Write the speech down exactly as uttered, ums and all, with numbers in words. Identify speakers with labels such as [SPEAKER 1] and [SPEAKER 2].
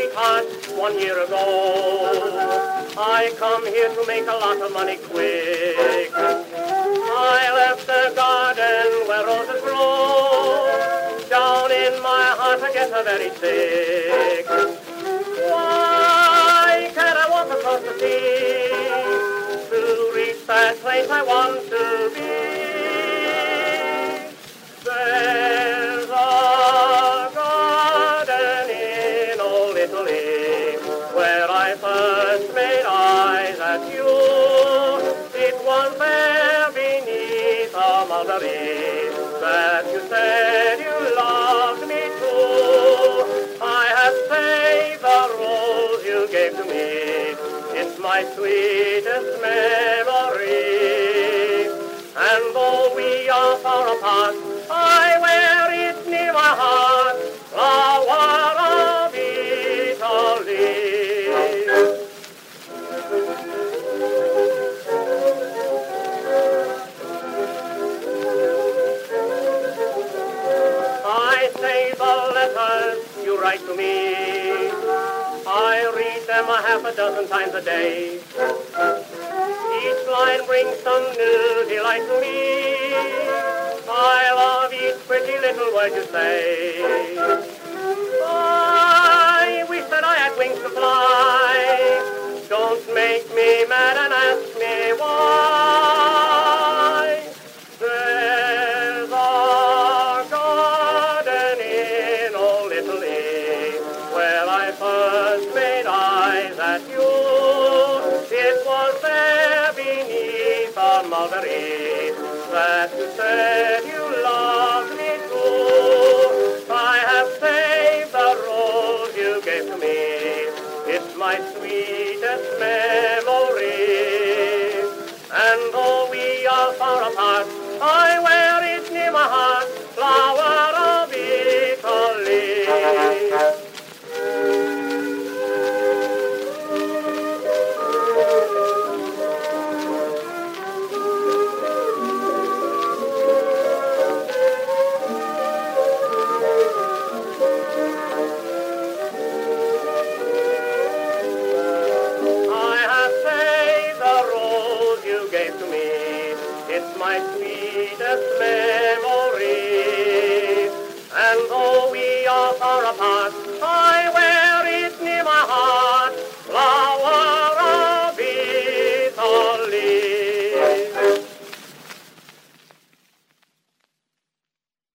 [SPEAKER 1] sweetheart one year ago. I come here to make a lot of money quick. I left the garden where roses grow. Down in my heart I get a very sick. Why can't I walk across the sea to reach that place I want to be? There's a garden in old Italy where I first made eyes at you. It was there beneath a mulberry that you said you loved me too. I have saved the rose you gave to me. It's my sweetest memory. And though we are far apart, I wear it near my heart, flower of Italy. I save the letters you write to me. I read them a half a dozen times a day. Each line brings some new delight to me. I love each pretty little word you say. I wish that I had wings to fly. Don't make me mad and ask me why. There's a garden in old Italy where I first made eyes at you. It was there beneath a mulberry that you said you loved me too. I have saved the rose you gave to me. It's my sweetest memory. And though we are far apart, I wear it near my heart, flower of Italy. It's my sweetest memory. And though we are far apart,